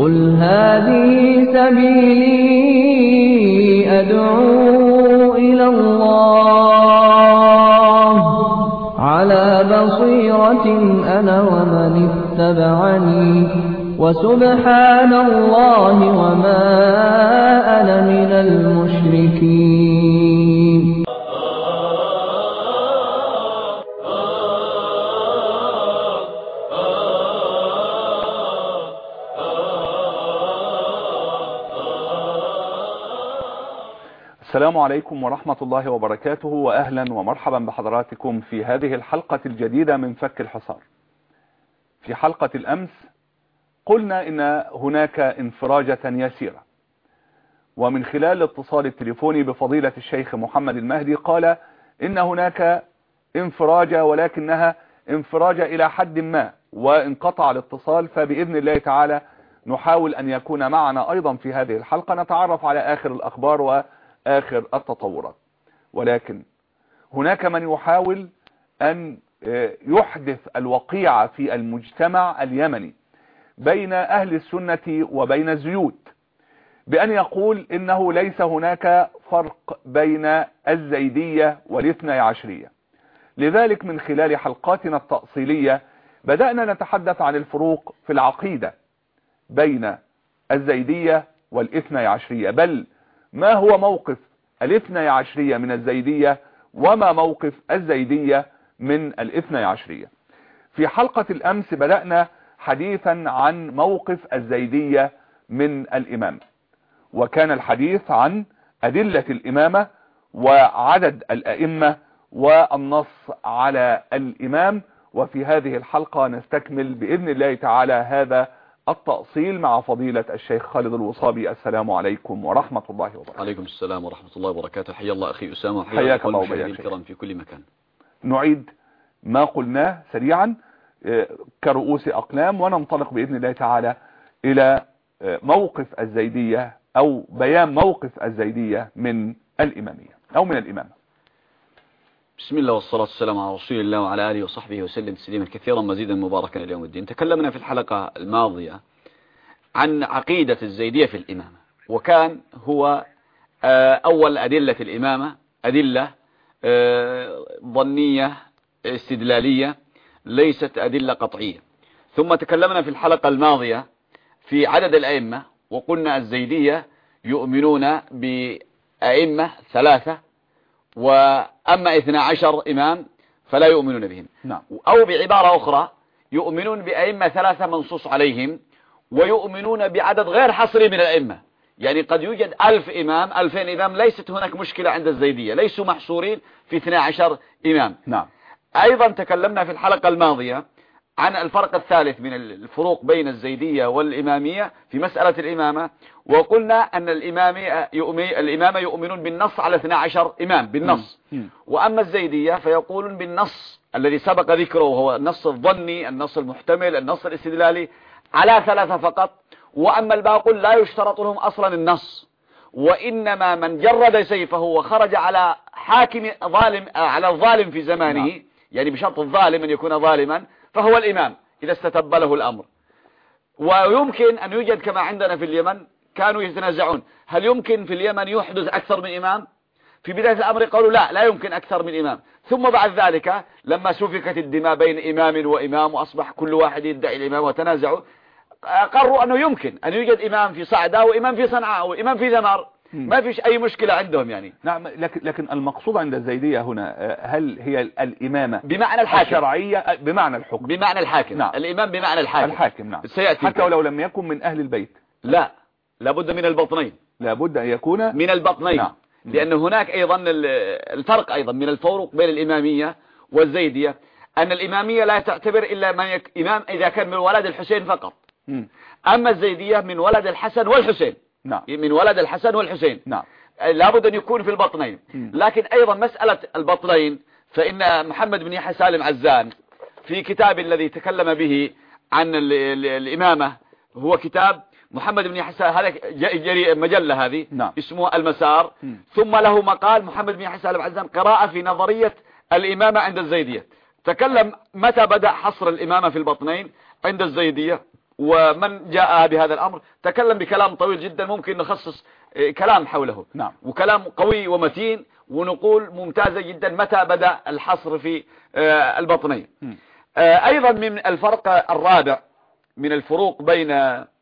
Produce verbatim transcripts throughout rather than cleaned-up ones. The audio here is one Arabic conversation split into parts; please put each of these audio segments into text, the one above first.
قل هذه سبيلي أدعو إلى الله على بصيرة أنا ومن اتبعني وسبحان الله وما أنا من المشركين. السلام عليكم ورحمة الله وبركاته، وأهلا ومرحبا بحضراتكم في هذه الحلقة الجديدة من فك الحصار. في حلقة الأمس قلنا إن هناك انفراجة يسيرة، ومن خلال الاتصال التليفوني بفضيلة الشيخ محمد المهدي قال إن هناك انفراجة ولكنها انفراجة إلى حد ما، وانقطع الاتصال. فبإذن الله تعالى نحاول أن يكون معنا أيضا في هذه الحلقة نتعرف على آخر الأخبار و آخر التطورات. ولكن هناك من يحاول أن يحدث الوقيعة في المجتمع اليمني بين أهل السنة وبين الزيود، بأن يقول إنه ليس هناك فرق بين الزيدية والاثنى عشرية. لذلك من خلال حلقاتنا التأصيلية بدأنا نتحدث عن الفروق في العقيدة بين الزيدية والاثنى عشرية، بل ما هو موقف الاثنى عشرية من الزيدية وما موقف الزيدية من الاثنى عشرية. في حلقة الأمس بدأنا حديثا عن موقف الزيدية من الإمامة، وكان الحديث عن أدلة الإمامة وعدد الأئمة والنص على الإمام. وفي هذه الحلقة نستكمل بإذن الله تعالى هذا التأصيل مع فضيلة الشيخ خالد الوصابي. السلام عليكم ورحمة الله وبركاته. عليكم السلام ورحمة الله وبركاته. حيا الله أخي أسامة وحياك الله المشاهدين الكرام في كل مكان. نعيد ما قلناه سريعا كرؤوس أقلام وننطلق بإذن الله تعالى إلى موقف الزيدية أو بيان موقف الزيدية من الإمامية أو من الإمامة. بسم الله والصلاة والسلام على رسول الله وعلى آله وصحبه وسلم تسليما كثيرا مزيدا مباركا إلى يوم الدين. تكلمنا في الحلقة الماضية عن عقيدة الزيدية في الإمامة، وكان هو أول أدلة الإمامة أدلة ظنية استدلالية ليست أدلة قطعية. ثم تكلمنا في الحلقة الماضية في عدد الأئمة، وقلنا الزيدية يؤمنون بأئمة ثلاثة، وأما اثنى عشر إمام فلا يؤمنون بهم. نعم. أو بعبارة أخرى يؤمنون بأئمة ثلاثة منصوص عليهم، ويؤمنون بعدد غير حصري من الأئمة. يعني قد يوجد ألف إمام ألفين إمام، ليست هناك مشكلة عند الزيدية، ليسوا محصورين في اثنى عشر إمام. نعم. أيضا تكلمنا في الحلقة الماضية عن الفرق الثالث من الفروق بين الزيدية والإمامية في مسألة الإمامة، وقلنا أن الإمامية يؤمي الإمامة يؤمنون بالنص على اثنى عشر إمام بالنص، م. وأما الزيدية فيقولون بالنص الذي سبق ذكره وهو النص الظني، النص المحتمل، النص الاستدلالي على ثلاثة فقط. وأما الباقون لا يشترط لهم أصلا النص، وإنما من جرد سيفه وخرج على حاكم ظالم على الظالم في زمانه، م. يعني بشرط الظالم أن يكون ظالما فهو الإمام إذا استتب له الأمر. ويمكن أن يوجد كما عندنا في اليمن، كانوا يتنازعون هل يمكن في اليمن يحدث أكثر من إمام؟ في بداية الأمر قالوا لا لا يمكن أكثر من إمام، ثم بعد ذلك لما سفكت الدماء بين إمام وإمام وأصبح كل واحد يدعي الإمام وتنازعوا، قرروا أنه يمكن أن يوجد إمام في صعدة وإمام في صنعاء وإمام في ذمار، ما فيش أي مشكلة عندهم يعني. نعم. لكن لكن المقصود عند الزيدية هنا هل هي الإمامة بمعنى الحاكم الشرعية بمعنى الحكم؟ بمعنى الحاكم. نعم. الإمام بمعنى الحاكم. الحاكم. نعم. سيأتي حتى ولو لم يكن من أهل البيت. لا، لابد من البطنين، لابد أن يكون من البطنين. نعم. لأن هناك أيضا الفرق أيضا من الفروق بين الإمامية والزيدية، أن الإمامية لا تعتبر إلا من يك... إمام إذا كان من ولد الحسين فقط. م. أما الزيدية من ولد الحسن والحسين. نعم. من ولد الحسن والحسين. نعم. لابد أن يكون في البطنين. م. لكن أيضا مسألة البطنين فإن محمد بن يحيى سالم عزان في كتاب الذي تكلم به عن ال... ال... الإمامة، هو كتاب محمد بن يحيى، هذا مجلة هذه. نعم. اسمه المسار. م. ثم له مقال محمد بن يحيى سالم عزان قراءة في نظرية الإمامة عند الزيدية. تكلم متى بدأ حصر الإمامة في البطنين عند الزيدية، ومن جاء بهذا الأمر تكلم بكلام طويل جدا، ممكن نخصص كلام حوله. نعم. وكلام قوي ومتين ونقول ممتازة جدا متى بدأ الحصر في البطنية. م. أيضا من الفرق الرابع من الفروق بين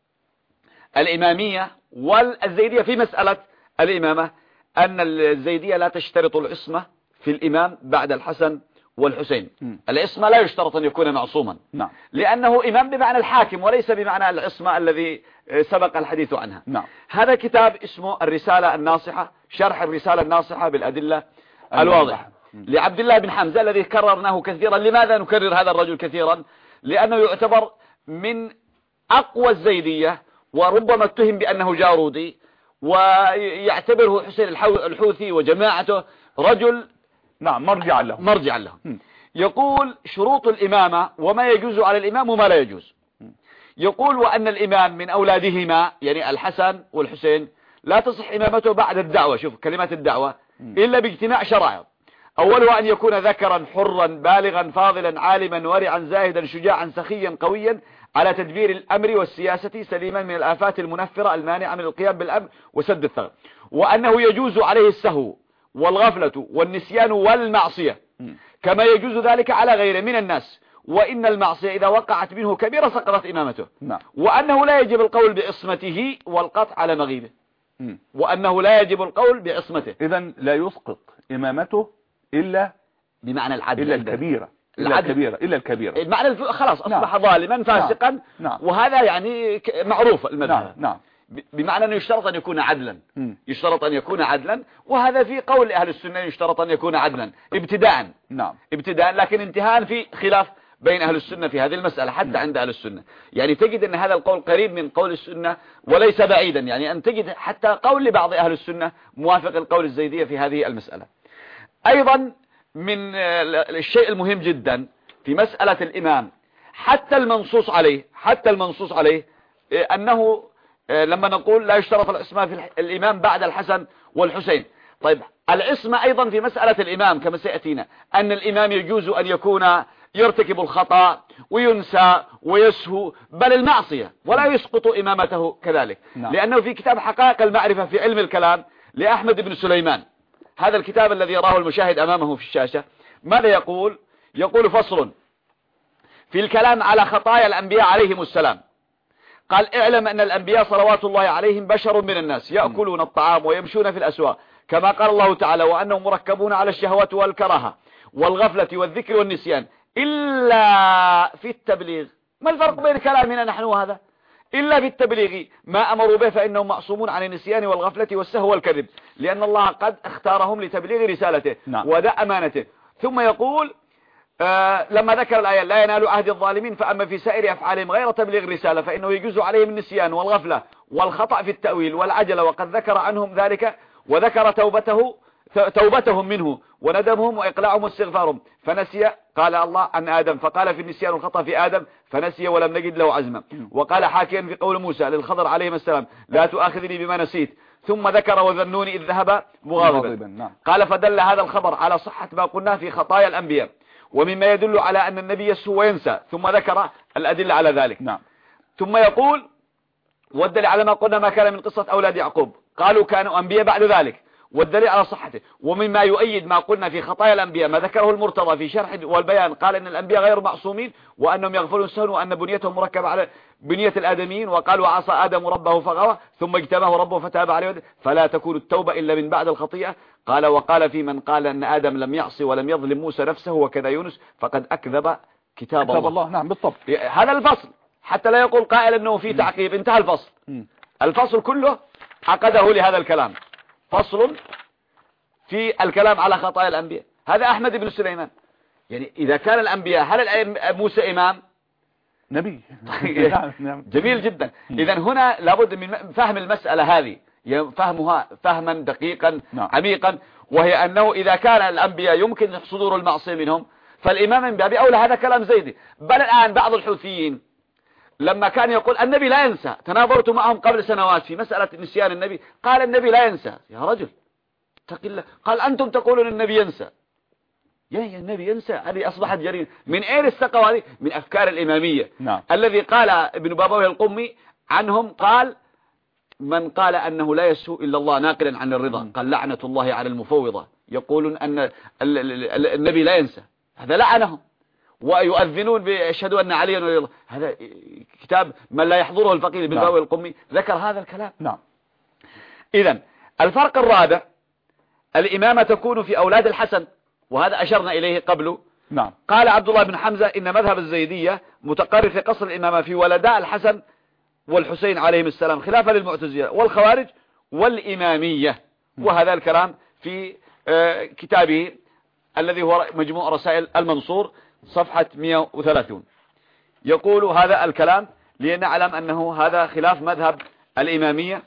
الإمامية والزيدية في مسألة الإمامة أن الزيدية لا تشترط العصمة في الإمام بعد الحسن والحسين. م. العصمة لا يشترط أن يكون معصوما. نعم. لأنه إمام بمعنى الحاكم وليس بمعنى العصمة الذي سبق الحديث عنها. نعم. هذا كتاب اسمه الرسالة الناصحة، شرح الرسالة الناصحة بالأدلة الواضحة لعبد الله بن حمزة الذي كررناه كثيرا. لماذا نكرر هذا الرجل كثيرا؟ لأنه يعتبر من أقوى الزيدية، وربما اتهم بأنه جارودي، ويعتبره حسين الحوثي وجماعته رجل نعم مرجع له مرجع له. يقول شروط الإمامة وما يجوز على الإمام وما لا يجوز. يقول وأن الإمام من أولادهما يعني الحسن والحسين لا تصح إمامته بعد الدعوة، شوف كلمات الدعوة، إلا باجتماع شرائع. أولها أن يكون ذكرا حرا بالغا فاضلا عالما ورعا زاهدا شجاعا سخيا قويا على تدبير الأمر والسياسة سليما من الآفات المنفرة المانعة من القيام بالأمر وسد الثغر، وأنه يجوز عليه السهو والغفلة والنسيان والمعصية كما يجوز ذلك على غيره من الناس، وإن المعصية إذا وقعت منه كبيرة سقطت إمامته. نعم. وأنه لا يجب القول بعصمته والقطع على مغيبه. م. وأنه لا يجب القول بعصمته. إذن لا يسقط إمامته إلا بمعنى العدل، إلا الكبيرة إلا الكبيرة إلا الكبيرة معنى الف... خلاص أصبح نعم. ظالما فاسقا. نعم. نعم. وهذا يعني معروف المذهب. نعم. نعم. بمعنى أنه يشترط أن يكون عدلا. م. يشترط أن يكون عدلا، وهذا في قول أهل السنة يشترط أن يكون عدلا ابتداء. نعم. ابتداء، لكن انتهاء في خلاف بين أهل السنة في هذه المسألة حتى م. عند أهل السنة. يعني تجد أن هذا القول قريب من قول السنة وليس بعيدا، يعني أن تجد حتى قول لبعض أهل السنة موافق القول الزيدية في هذه المسألة. أيضا من الشيء المهم جدا في مسألة الإمام حتى المنصوص عليه حتى المنصوص عليه أنه لما نقول لا يشترط العصمة في الإمام بعد الحسن والحسين. طيب العصمة أيضا في مسألة الإمام كما سيأتينا أن الإمام يجوز أن يكون يرتكب الخطأ وينسى ويسهو بل المعصية ولا يسقط إمامته كذلك. نعم. لأنه في كتاب حقائق المعرفة في علم الكلام لأحمد بن سليمان، هذا الكتاب الذي يراه المشاهد أمامه في الشاشة، ماذا يقول؟ يقول فصل في الكلام على خطايا الأنبياء عليهم السلام. قال اعلم أن الأنبياء صلوات الله عليهم بشر من الناس يأكلون الطعام ويمشون في الأسواق كما قال الله تعالى وأنهم مركبون على الشهوات والكراهة والغفلة والذكر والنسيان إلا في التبليغ. ما الفرق بين كلامنا نحن وهذا؟ إلا في التبليغ ما أمروا به فإنهم معصومون عن النسيان والغفلة والسهو والكذب، لأن الله قد اختارهم لتبليغ رسالته. نعم. وداء أمانته. ثم يقول آه لما ذكر الآية لا ينال عهد الظالمين فأما في سائر أفعالهم غير تبليغ الرسالة فإنه يجوز عليهم النسيان والغفلة والخطأ في التأويل والعجلة، وقد ذكر عنهم ذلك وذكر توبته توبتهم منه وندمهم وإقلاعهم واستغفارهم فنسي. قال الله عن آدم فقال في النسيان والخطأ في آدم فنسي ولم نجد له عزما. وقال حاكيا في قول موسى للخضر عليه السلام لا تؤاخذني بما نسيت. ثم ذكر وذنوني إذ ذهب مغاضبا. نعم. قال فدل هذا الخبر على صحة ما قلناه في خطايا الأنبياء ومما يدل على أن النبي يسهو وينسى، ثم ذكر الأدلة على ذلك. نعم. ثم يقول والدليل على ما قلنا ما كان من قصة أولاد يعقوب قالوا كانوا أنبياء بعد ذلك والدليل على صحته. ومما يؤيد ما قلنا في خطايا الأنبياء ما ذكره المرتضى في شرح والبيان، قال إن الأنبياء غير معصومين وأنهم يغفلون السهو وأن بنيتهم مركبة على بنية الآدميين، وقال وعصى آدم ربه فغوى ثم اجتباه ربه فتاب عليه فلا تكون التوبة إلا من بعد الخطيئة. قال وقال في من قال أن آدم لم يعصي ولم يظلم موسى نفسه وكذا يونس فقد أكذب كتاب, كتاب الله. الله. نعم بالطبع. هذا الفصل حتى لا يقول قائل أنه في تعقيب، انتهى الفصل. م. الفصل كله عقده لهذا الكلام، فصل في الكلام على خطايا الأنبياء. هذا أحمد بن سليمان. يعني إذا كان الأنبياء هل موسى إمام؟ نبي. جميل جدا. إذن هنا لابد من فهم المسألة هذه، فهمها فهما دقيقا عميقا، وهي أنه إذا كان الأنبياء يمكن صدور المعصية منهم فالإمام من باب أولى. هذا كلام زيدي. بل الآن بعض الحوثيين لما كان يقول النبي لا ينسى، تناظرت معهم قبل سنوات في مسألة نسيان النبي، قال النبي لا ينسى. يا رجل اتق الله، قال أنتم تقولون النبي ينسى. يا النبي ينسى، هذه أصبحت جريمة. من أين استقوا هذه؟ من أفكار الإمامية. نعم. الذي قال ابن بابويه القمي عنهم قال من قال أنه لا يسوء إلا الله ناقلا عن الرضا قال لعنة الله على المفوضة، يقولون أن النبي لا ينسى، هذا لعنهم. ويؤذنون بيشهدوا أن عليا ولي الله، هذا كتاب من لا يحضره الفقيه ابن بابويه القمي ذكر هذا الكلام. نعم. إذن الفرق الرابع، الإمامة تكون في أولاد الحسن، وهذا أشرنا إليه قبل. نعم. قال قال عبد الله بن حمزة إن مذهب الزيدية متقرر في قصر الإمامة في ولداء الحسن والحسين عليهم السلام، خلافا للمعتزلة والخوارج والإمامية. وهذا الكلام في كتابه الذي هو مجموع رسائل المنصور صفحة مئة وثلاثين. يقول هذا الكلام لنعلم أنه هذا خلاف مذهب الإمامية.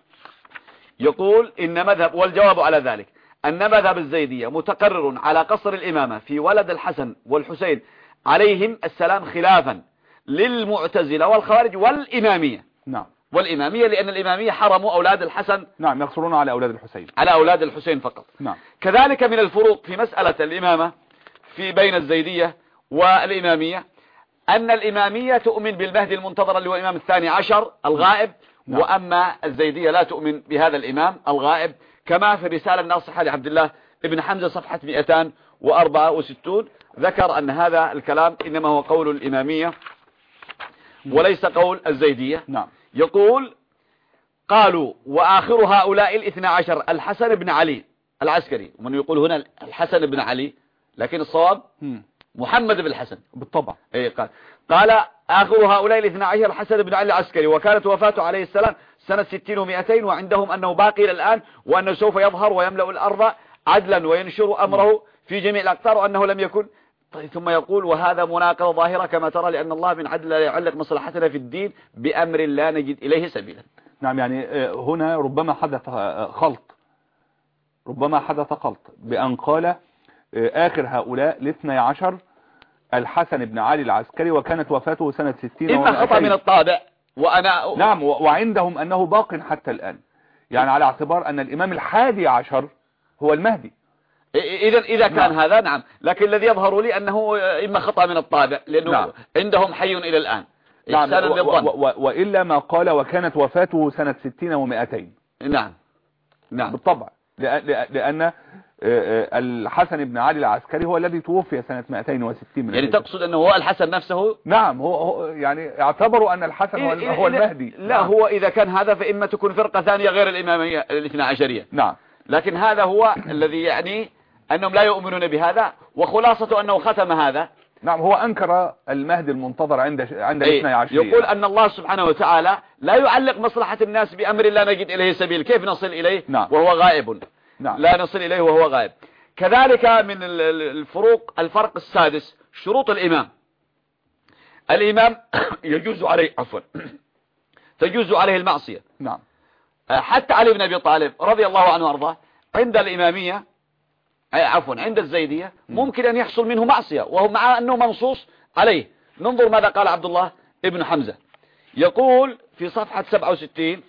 يقول إن مذهب، والجواب على ذلك أن مذهب الزيدية متقرر على قصر الإمامة في ولد الحسن والحسين عليهم السلام، خلافا للمعتزلة والخوارج والإمامية. نعم. والإمامية لأن الإمامية حرموا أولاد الحسن، نعم، يقصرون على أولاد الحسين، على أولاد الحسين فقط. نعم. كذلك من الفروق في مسألة الإمامة في بين الزيدية والإمامية أن الإمامية تؤمن بالمهدي المنتظر اللي هو الإمام الثاني عشر الغائب. نعم. وأما الزيدية لا تؤمن بهذا الإمام الغائب، كما في الرسالة الناصحة لعبد الله ابن حمزة صفحة مئتين وأربعة وستين ذكر أن هذا الكلام إنما هو قول الإمامية وليس قول الزيدية. نعم. يقول قالوا وآخر هؤلاء الاثنى عشر الحسن بن علي العسكري، ومن يقول هنا الحسن بن علي لكن الصواب محمد بن الحسن بالطبع. اي قال قال آخر هؤلاء الاثنى عشر الحسن بن علي العسكري، وكانت وفاته عليه السلام سنة ستين ومئتين، وعندهم أنه باقي إلى الآن، وأنه سوف يظهر ويملأ الأرض عدلا وينشر أمره في جميع الأقطار، وأنه لم يكن. طيب ثم يقول وهذا مناقضة ظاهرة كما ترى، لأن الله من عدل لا يعلق مصلحتنا في الدين بأمر لا نجد إليه سبيلا. نعم. يعني هنا ربما حدث خلط، ربما حدث خلط بأن قال آخر هؤلاء الاثنى عشر الحسن بن علي العسكري، وكانت وفاته سنة ستين. إما خطأ من الطابع وأنا نعم، وعندهم أنه باق حتى الآن، يعني على اعتبار أن الإمام الحادي عشر هو المهدي. إذا إذا كان نعم. هذا نعم، لكن الذي يظهر لي أنه إما خطأ من الطابع لأنه نعم. عندهم حي إلى الآن. نعم. وإلا ما قال وكانت وفاته سنة ستين ومئتين. نعم. نعم بالطبع، لأن الحسن بن علي العسكري هو الذي توفي سنة مئتين وستين من يعني الهجرة. تقصد أنه هو الحسن نفسه؟ نعم، هو, هو يعني اعتبروا أن الحسن هو, إيه هو المهدي. لا نعم. هو إذا كان هذا فإما تكون فرقة ثانية غير الإمامية الاثنى عشرية. نعم. لكن هذا هو الذي يعني أنهم لا يؤمنون بهذا، وخلاصة أنه ختم هذا. نعم، هو أنكر المهدي المنتظر عند عند الاثنى عشرية. يقول أن الله سبحانه وتعالى لا يعلق مصلحة الناس بأمر لا نجد إليه سبيل، كيف نصل إليه نعم. وهو غائب؟ نعم. لا نصل إليه وهو غائب. كذلك من الفروق الفرق السادس شروط الإمام. الإمام يجوز عليه عفوا تجوز عليه المعصية. نعم. حتى علي بن أبي طالب رضي الله عنه وارضاه عند الإمامية عفوا عند الزيدية ممكن أن يحصل منه معصية وهو مع أنه منصوص عليه. ننظر ماذا قال عبد الله ابن حمزة. يقول في صفحة سبعة وستين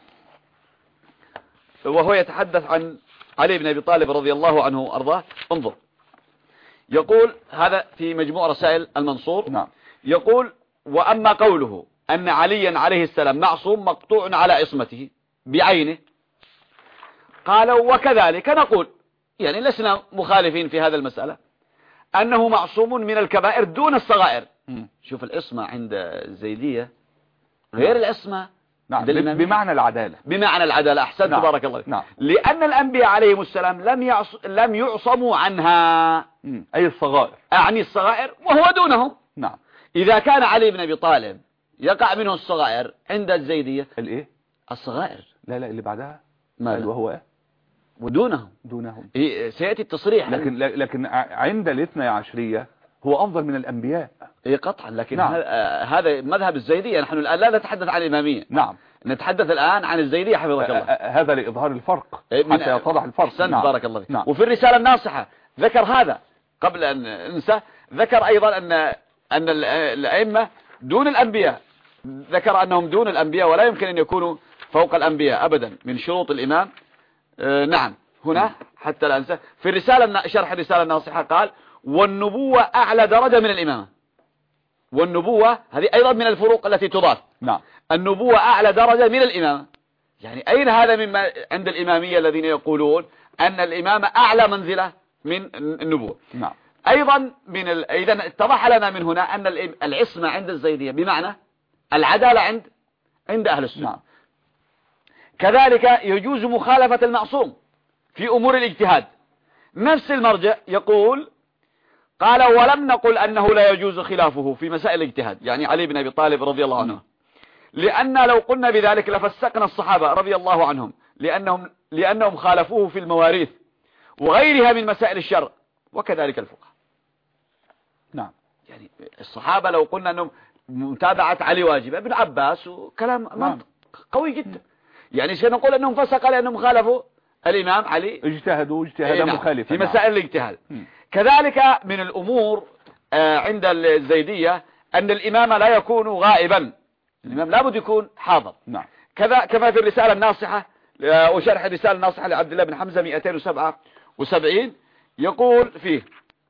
وهو يتحدث عن علي بن أبي طالب رضي الله عنه وارضاه، انظر يقول هذا في مجموع رسائل المنصور. نعم. يقول وأما قوله أن عليا عليه السلام معصوم مقطوع على عصمته بعينه، قالوا وكذلك نقول، يعني لسنا مخالفين في هذا المسألة، أنه معصوم من الكبائر دون الصغائر. م. شوف العصمة عند الزيدية غير العصمة. نعم. بمعنى العدالة. بمعنى العدالة. أحسنت. نعم. بارك الله. نعم. لأن الأنبياء عليهم السلام لم يعص... لم يعصموا عنها. م. أي الصغائر، أعني الصغائر وهو دونهم. نعم. إذا كان علي بن أبي طالب يقع منه الصغائر عند الزيدية الإيه؟ الصغائر. لا لا اللي بعدها ما وهو إيه؟ ودونهم دونهم إيه سيأتي التصريح. لكن لكن عند الاثنى عشرية هو أفضل من الأنبياء. إيه قطعا. لكن نعم. هذا مذهب الزيدية. نحن الآن لا نتحدث عن الإمامية. نعم. نتحدث الآن عن الزيدية حفظك الله. هذا لإظهار الفرق حتى يتضح الفرق. نعم. بارك الله فيك. نعم. وفي الرسالة الناصحة ذكر هذا قبل أن ننسى، ذكر أيضا أن أن الأئمة دون الأنبياء، ذكر أنهم دون الأنبياء ولا يمكن أن يكونوا فوق الأنبياء أبدا من شروط الإمام. آه نعم. هنا حتى لا أنسى في الرسالة شرح الرسالة الناصحة قال والنبوة أعلى درجة من الإمامة. والنبوة هذه أيضا من الفروق التي تضاف. نعم. النبوة أعلى درجة من الإمامة. يعني أين هذا مما عند الإمامية الذين يقولون أن الإمامة أعلى منزلة من النبوة. نعم. أيضا من ال... إذن اتضح لنا من هنا أن العصمة عند الزيدية بمعنى العدالة عند عند أهل السنة. نعم. كذلك يجوز مخالفة المعصوم في أمور الاجتهاد. نفس المرجع يقول قال ولم نقل أنه لا يجوز خلافه في مسائل الاجتهاد، يعني علي بن أبي طالب رضي الله عنه، لأن لو قلنا بذلك لفسقنا الصحابة رضي الله عنهم لأنهم, لأنهم خالفوه في المواريث وغيرها من مسائل الشرع، وكذلك الفقهاء. نعم. يعني الصحابة لو قلنا أنهم متابعة علي واجبة، ابن عباس وكلام نعم. قوي جدا. يعني سنقول أنهم فسق لأنهم خالفوا الإمام علي، اجتهدوا اجتهادا نعم. مخالفا في مسائل الاجتهاد. م. كذلك من الأمور آه عند الزيدية أن الإمام لا يكون غائبا، الإمام لابد يكون حاضر. نعم. كذا كما في الرسالة الناصحة آه وشرح الرسالة الناصحة لعبد الله بن حمزة مئتين وسبعة وسبعين يقول فيه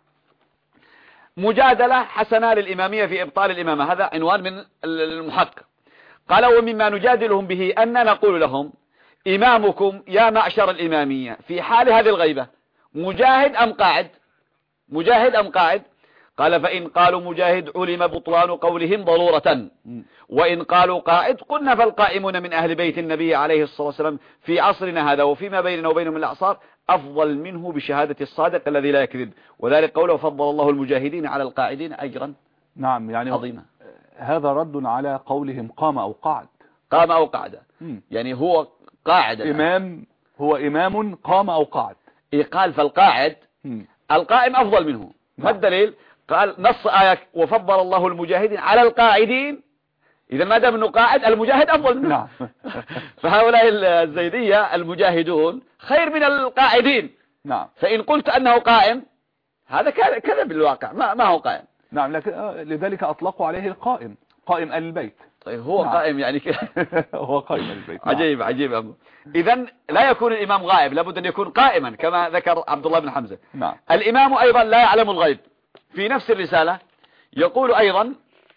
مجادلة حسنة للإمامية في إبطال الإمامة، هذا عنوان من المحقق. قال ومما نجادلهم به أن نقول لهم إمامكم يا معشر الإمامية في حال هذه الغيبة مجاهد أم قاعد؟ مجاهد أم قاعد؟ قال فإن قالوا مجاهد علم بطلان قولهم ضرورة، وإن قالوا قاعد قلنا فالقائمون من أهل بيت النبي عليه الصلاة والسلام في عصرنا هذا وفيما بيننا وبينهم من الأعصار أفضل منه بشهادة الصادق الذي لا يكذب، وذلك قوله فضل الله المجاهدين على القاعدين أجرا. نعم. يعني عظيمة. هذا رد على قولهم قام أو قعد. قام أو قعد. يعني هو قاعد إمام، هو إمام قام أو قعد. إيه قال فالقاعد م. القائم أفضل منه. ما الدليل؟ قال نص آية وفضل الله المجاهدين على القاعدين، إذا ما دام أنه قاعد المجاهد أفضل منه. نعم. فهؤلاء الزيدية المجاهدون خير من القاعدين. نعم. فإن قلت أنه قائم هذا كذب بالواقع، ما ما هو قائم. نعم. لكن لذلك أطلقوا عليه القائم، قائم آل البيت. طيب هو نعم. قائم يعني كده. هو قائم آل البيت. نعم. عجيب عجيب. إذن لا يكون الإمام غائب، لابد أن يكون قائما كما ذكر عبد الله بن حمزة. نعم. الإمام أيضا لا يعلم الغيب. في نفس الرسالة يقول أيضا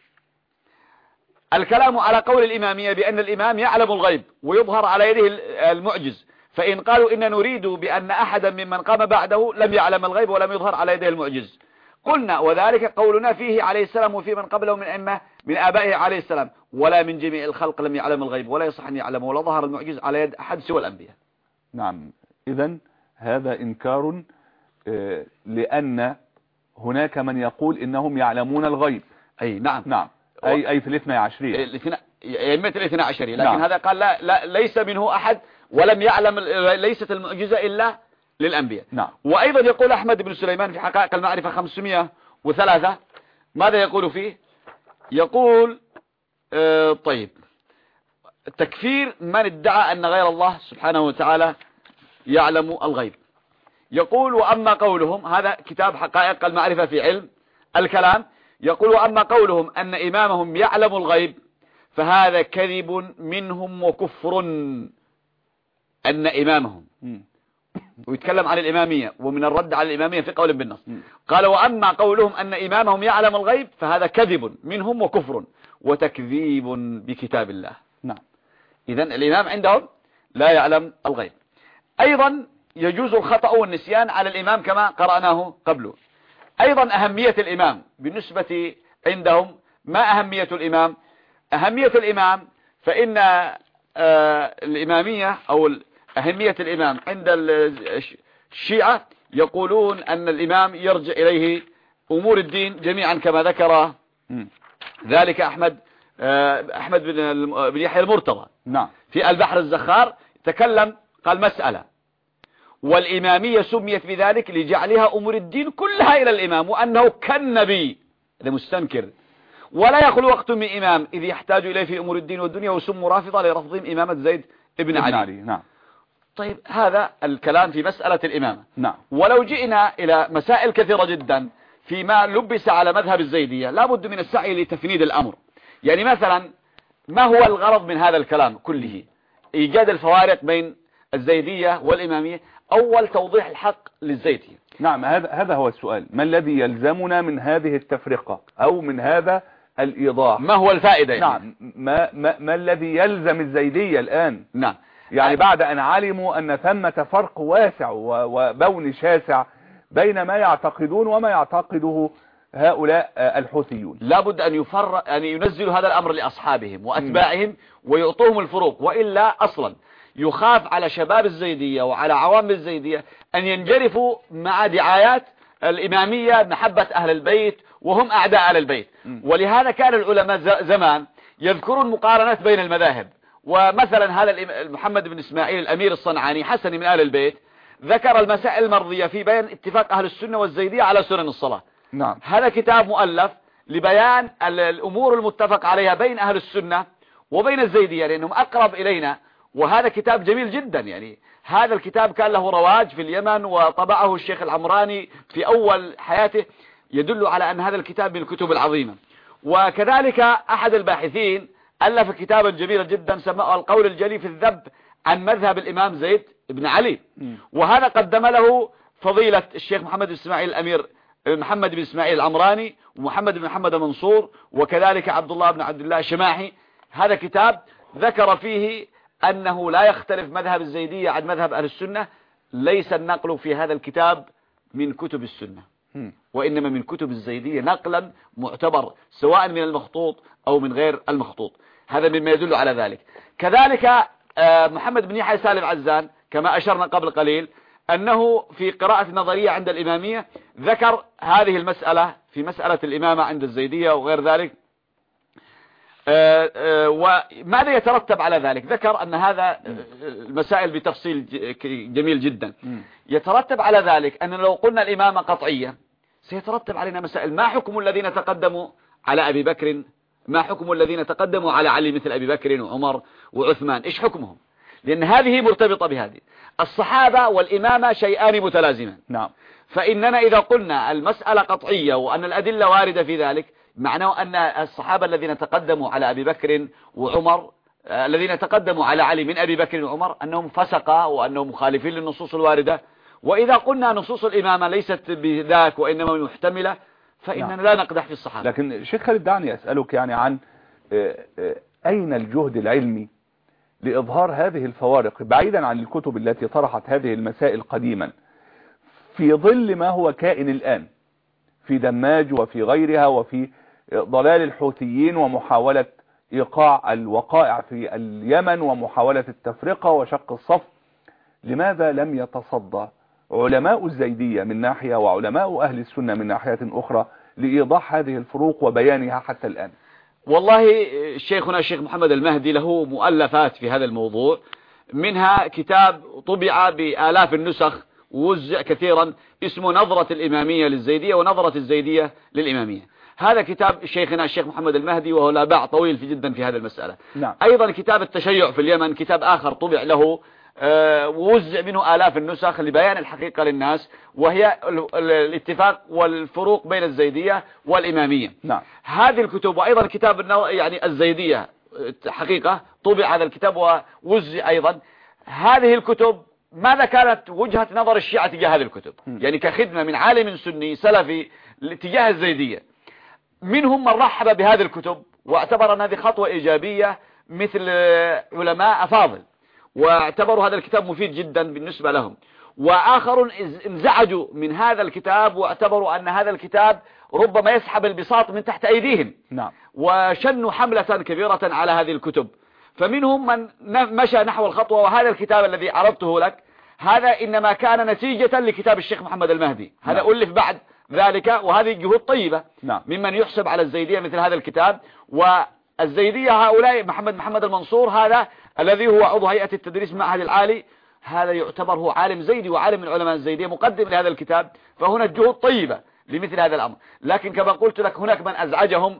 الكلام على قول الإمامية بأن الإمام يعلم الغيب ويظهر على يده المعجز، فإن قالوا إن نريد بأن أحدا ممن قام بعده لم يعلم الغيب ولم يظهر على يده المعجز، قلنا وذلك قولنا فيه عليه السلام وفي من قبله من أئمة من آبائه عليه السلام، ولا من جميع الخلق لم يعلم الغيب ولا يصح أن يعلمه ولا ظهر المعجز على يد أحد سوى الأنبياء. نعم. إذن هذا إنكار لأن هناك من يقول إنهم يعلمون الغيب. أي نعم. نعم. أي أي في الاثنى عشرية. أئمة الاثنى عشرية، لكن نعم. هذا قال لا, لا ليس منه أحد ولم يعلم، ليست المعجزة إلا للأنبياء. نعم. وأيضا يقول أحمد بن سليمان في حقائق المعرفة خمسمائة وثلاثة ماذا يقول فيه؟ يقول آه طيب تكفير من ادعى أن غير الله سبحانه وتعالى يعلم الغيب. يقول وأما قولهم، هذا كتاب حقائق المعرفة في علم الكلام، يقول وأما قولهم أن إمامهم يعلم الغيب فهذا كذب منهم وكفر. أن إمامهم ويتكلم عن الإمامية ومن الرد على الإمامية في قول بالنص. قال وأما قولهم أن إمامهم يعلم الغيب فهذا كذب منهم وكفر وتكذيب بكتاب الله. نعم. إذن الإمام عندهم لا يعلم الغيب. أيضا يجوز الخطأ والنسيان على الإمام كما قرأناه قبله. أيضا أهمية الإمام بالنسبة عندهم، ما أهمية الإمام؟ أهمية الإمام فإن آه الإمامية أو أهمية الإمام عند الشيعة يقولون أن الإمام يرجع إليه أمور الدين جميعا كما ذكر ذلك أحمد آه أحمد بن, بن يحيى المرتضى. نعم. في البحر الزخار تكلم قال مسألة والإمامية سميت بذلك لجعلها أمور الدين كلها إلى الإمام، وأنه كالنبي، هذا مستنكر، ولا يخلو وقت من إمام إذ يحتاج إليه في أمور الدين والدنيا، وسموا رافضة لرفضهم إمامة زيد ابن علي. علي. نعم. طيب هذا الكلام في مسألة الإمامة. نعم. ولو جئنا إلى مسائل كثيرة جدا فيما لبس على مذهب الزيدية لابد من السعي لتفنيد الأمر. يعني مثلا ما هو الغرض من هذا الكلام كله؟ إيجاد الفوارق بين الزيدية والإمامية أول توضيح الحق للزيدية. نعم، هذا هذا هو السؤال، ما الذي يلزمنا من هذه التفرقة أو من هذا الإيضاح؟ ما هو الفائدة يعني؟ نعم، ما, ما, ما الذي يلزم الزيدية الآن؟ نعم، يعني بعد أن علموا أن ثمة فرق واسع وبون شاسع بين ما يعتقدون وما يعتقده هؤلاء الحوثيون، لابد أن يفرق، أن ينزلوا هذا الأمر لأصحابهم وأتباعهم ويعطوهم الفروق، وإلا أصلا يخاف على شباب الزيدية وعلى عوام الزيدية أن ينجرفوا مع دعايات الإمامية محبة أهل البيت وهم أعداء أهل البيت. ولهذا كان العلماء زمان يذكرون مقارنات بين المذاهب، ومثلا هذا محمد بن إسماعيل الأمير الصنعاني حسن من أهل البيت ذكر المسائل المرضية في بيان اتفاق أهل السنة والزيدية على سنن الصلاة. نعم. هذا كتاب مؤلف لبيان الأمور المتفق عليها بين أهل السنة وبين الزيدية لأنهم أقرب إلينا، وهذا كتاب جميل جدا. يعني هذا الكتاب كان له رواج في اليمن وطبعه الشيخ العمراني في أول حياته، يدل على أن هذا الكتاب من الكتب العظيمة. وكذلك أحد الباحثين ألف كتابا جميلا جدا سماه القول الجلي في الذب عن مذهب الإمام زيد بن علي، وهذا قدم له فضيلة الشيخ محمد بن إسماعيل الأمير محمد بن إسماعيل العمراني ومحمد بن محمد المنصور وكذلك عبد الله بن عبد الله الشماحي. هذا كتاب ذكر فيه أنه لا يختلف مذهب الزيدية عن مذهب أهل السنة، ليس النقل في هذا الكتاب من كتب السنة وإنما من كتب الزيدية نقلا معتبر سواء من المخطوط أو من غير المخطوط. هذا مما يدل على ذلك. كذلك محمد بن يحيى سالم عزان كما أشرنا قبل قليل أنه في قراءة النظرية عند الإمامية ذكر هذه المسألة في مسألة الإمامة عند الزيدية وغير ذلك. وماذا يترتب على ذلك؟ ذكر أن هذا المسائل بتفصيل جميل جدا. يترتب على ذلك أن لو قلنا الإمامة قطعية سيترتب علينا مسائل. ما حكم الذين تقدموا على أبي بكر؟ ما حكم الذين تقدموا على علي مثل أبي بكر وعمر وعثمان؟ إيش حكمهم؟ لأن هذه مرتبطة بهذه. الصحابة والإمامة شيئان متلازمان. نعم. فإننا إذا قلنا المسألة قطعية وأن الأدلة واردة في ذلك معناه أن الصحابة الذين تقدموا على أبي بكر وعمر الذين تقدموا على علي من أبي بكر وعمر أنهم فسقا وأنهم مخالفين للنصوص الواردة. وإذا قلنا نصوص الإمامة ليست بذاك وإنما محتملة فإننا لا نقدح في الصحابة. لكن شيخ خالد دعني أسألك يعني عن أين الجهد العلمي لإظهار هذه الفوارق بعيدا عن الكتب التي طرحت هذه المسائل قديما في ظل ما هو كائن الآن في دماج وفي غيرها وفي ضلال الحوثيين ومحاولة إيقاع الوقائع في اليمن ومحاولة التفرقة وشق الصف؟ لماذا لم يتصدى علماء الزيدية من ناحية وعلماء أهل السنة من ناحية أخرى لإيضاح هذه الفروق وبيانها حتى الآن؟ والله شيخنا الشيخ محمد المهدي له مؤلفات في هذا الموضوع، منها كتاب طبع بآلاف النسخ ووزع كثيرا اسمه نظرة الإمامية للزيدية ونظرة الزيدية للإمامية. هذا كتاب شيخنا الشيخ محمد المهدي وهو لا باع طويل في جدا في هذه المسألة. نعم. أيضا كتاب التشيع في اليمن كتاب آخر طبع له ووزع منه آلاف النسخ لبيان الحقيقة للناس وهي الاتفاق والفروق بين الزيدية والإمامية. نعم. هذه الكتب وأيضا كتاب يعني الزيدية حقيقة طبع هذا الكتاب ووزع أيضا. هذه الكتب ماذا كانت وجهة نظر الشيعة تجاه هذه الكتب؟ م. يعني كخدمة من عالم سني سلفي تجاه الزيدية. منهم من رحب بهذه الكتب واعتبر أن هذه خطوة إيجابية مثل علماء أفاضل واعتبروا هذا الكتاب مفيد جدا بالنسبة لهم، وآخرون انزعجوا من هذا الكتاب واعتبروا أن هذا الكتاب ربما يسحب البساط من تحت أيديهم. نعم. وشنوا حملة كبيرة على هذه الكتب. فمنهم من مشى نحو الخطوة، وهذا الكتاب الذي عرضته لك هذا إنما كان نتيجة لكتاب الشيخ محمد المهدي. هذا نعم. ألف بعد ذلك، وهذه جهود طيبة نعم. ممن يحسب على الزيدية مثل هذا الكتاب. والزيدية هؤلاء محمد محمد المنصور هذا الذي هو عضو هيئة التدريس معهد العالي، هذا يعتبر هو عالم زيدي وعالم من علماء الزيدية مقدم لهذا الكتاب. فهنا جهود طيبة لمثل هذا الأمر. لكن كما قلت لك هناك من أزعجهم،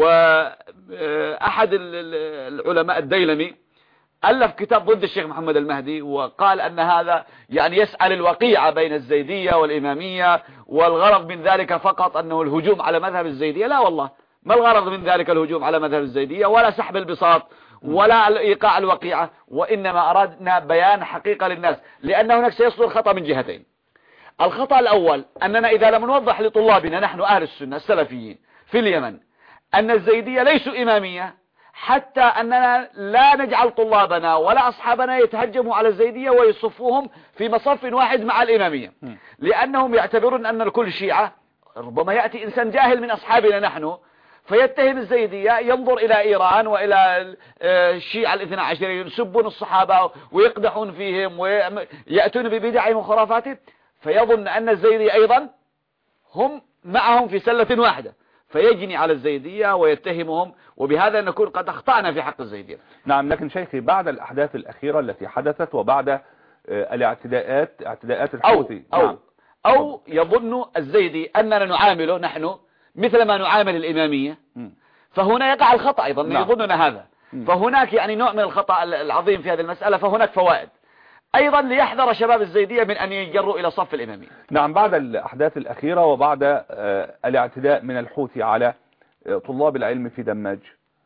وأحد العلماء الديلمي ألف كتاب ضد الشيخ محمد المهدي وقال أن هذا يعني يسعى للوقيعة بين الزيدية والإمامية، والغرض من ذلك فقط أنه الهجوم على مذهب الزيدية. لا والله، ما الغرض من ذلك الهجوم على مذهب الزيدية ولا سحب البساط ولا إيقاع الوقيعة، وإنما أردنا بيان حقيقة للناس، لأن هناك سيصدر خطأ من جهتين. الخطأ الأول أننا إذا لم نوضح لطلابنا نحن أهل السنة السلفيين في اليمن أن الزيدية ليسوا إمامية، حتى أننا لا نجعل طلابنا ولا أصحابنا يتهجموا على الزيدية ويصفوهم في مصف واحد مع الإمامية، لأنهم يعتبرون أن الكل شيعة. ربما يأتي إنسان جاهل من أصحابنا نحن فيتهم الزيدية، ينظر إلى إيران وإلى الشيعة الاثنى عشر يسبون الصحابة ويقدحون فيهم ويأتون ببدعهم وخرافاتهم، فيظن أن الزيدية أيضا هم معهم في سلة واحدة، فيجني على الزيدية ويتهمهم، وبهذا نكون قد أخطأنا في حق الزيدية. نعم، لكن شيخي بعد الأحداث الأخيرة التي حدثت وبعد الاعتداءات اعتداءات الحوثي أو, أو, نعم. أو يظن الزيدي أننا نعامله نحن مثل ما نعامل الإمامية، فهنا يقع الخطأ أيضا. نعم. يظننا هذا. فهناك يعني نوع من الخطأ العظيم في هذه المسألة، فهناك فوائد أيضا ليحذر شباب الزيدية من أن يجروا إلى صف الإمامية. نعم، بعد الأحداث الأخيرة وبعد الاعتداء من الحوثي على طلاب العلم في دماج،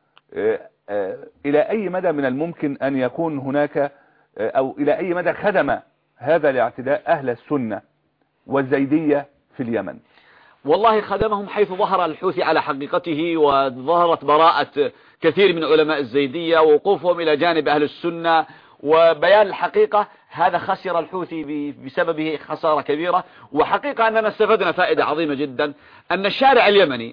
إلى أي مدى من الممكن أن يكون هناك، أو إلى أي مدى خدم هذا الاعتداء أهل السنة والزيدية في اليمن؟ والله خدمهم حيث ظهر الحوثي على حقيقته، وظهرت براءة كثير من علماء الزيدية ووقوفهم إلى جانب أهل السنة وبيان الحقيقة. هذا خسر الحوثي بسببه خسارة كبيرة. وحقيقة أننا استفدنا فائدة عظيمة جدا، أن الشارع اليمني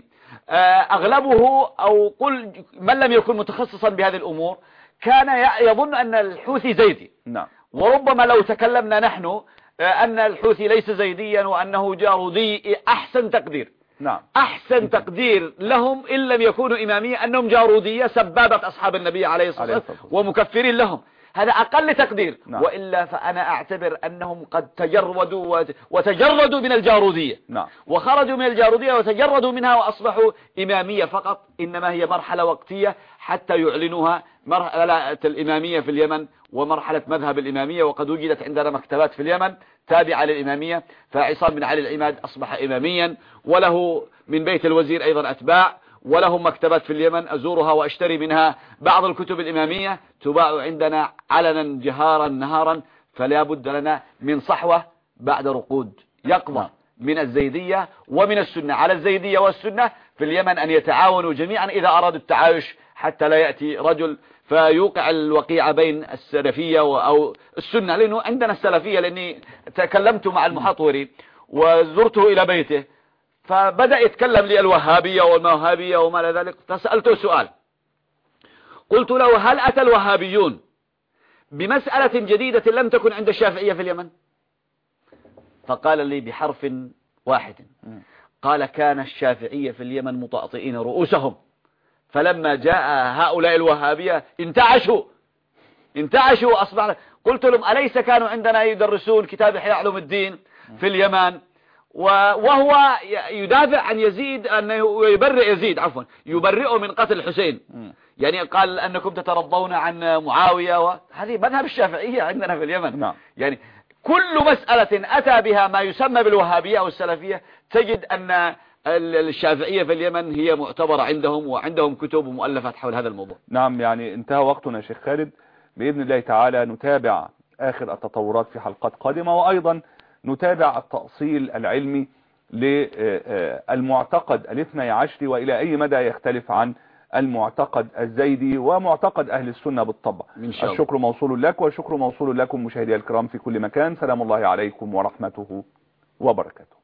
أغلبه أو قل من لم يكن متخصصا بهذه الأمور كان يظن أن الحوثي زيدي. نعم. وربما لو تكلمنا نحن أن الحوثي ليس زيديا وأنه جارودي، أحسن تقدير. نعم. أحسن تقدير لهم إن لم يكونوا إمامية أنهم جارودية سبابة أصحاب النبي عليه الصلاة والسلام ومكفرين لهم، هذا أقل تقدير. نعم. وإلا فأنا أعتبر أنهم قد تجردوا وتجردوا من الجارودية. نعم. وخرجوا من الجارودية وتجردوا منها وأصبحوا إمامية فقط، إنما هي مرحلة وقتية حتى يعلنوها مرحلة الإمامية في اليمن ومرحلة مذهب الإمامية. وقد وجدت عندنا مكتبات في اليمن تابعة للإمامية، فعصام بن علي العماد أصبح إماميا، وله من بيت الوزير أيضا أتباع، ولهم مكتبات في اليمن أزورها وأشتري منها بعض الكتب الإمامية تباع عندنا علنا جهارا نهارا. فلا بد لنا من صحوة بعد رقود، يقضى من الزيدية ومن السنة على الزيدية والسنة في اليمن أن يتعاونوا جميعا إذا أرادوا التعايش، حتى لا يأتي رجل فيوقع الوقيعة بين السلفية أو السنة. لأنه عندنا السلفية، لأني تكلمت مع المحاضري وزرته إلى بيته فبدأ يتكلم لي الوهابية والموهابية وما إلى ذلك، فسألته سؤال قلت له: هل أتى الوهابيون بمسألة جديدة لم تكن عند الشافعية في اليمن؟ فقال لي بحرف واحد، قال: كان الشافعية في اليمن مطأطئين رؤوسهم، فلما جاء هؤلاء الوهابية انتعشوا انتعشوا وأصبحنا. قلت لهم: أليس كانوا عندنا يدرسون كتاب إحياء علوم الدين في اليمن، وهو يدافع عن يزيد، أنه يبرئ يزيد عفوا يبرئه من قتل الحسين، يعني قال أنكم تترضون عن معاوية، وهذه مذهب الشافعية عندنا في اليمن. نعم. يعني كل مسألة أتى بها ما يسمى بالوهابية أو السلفية تجد أن الشافعية في اليمن هي معتبرة عندهم، وعندهم كتب ومؤلفات حول هذا الموضوع. نعم، يعني انتهى وقتنا شيخ خالد، بإذن الله تعالى نتابع آخر التطورات في حلقات قادمة، وأيضا نتابع التأصيل العلمي للمعتقد الاثني عشري وإلى أي مدى يختلف عن المعتقد الزيدي ومعتقد أهل السنة بالطبع. الشكر موصول لك والشكر موصول لكم مشاهدي الكرام في كل مكان. سلام الله عليكم ورحمته وبركاته.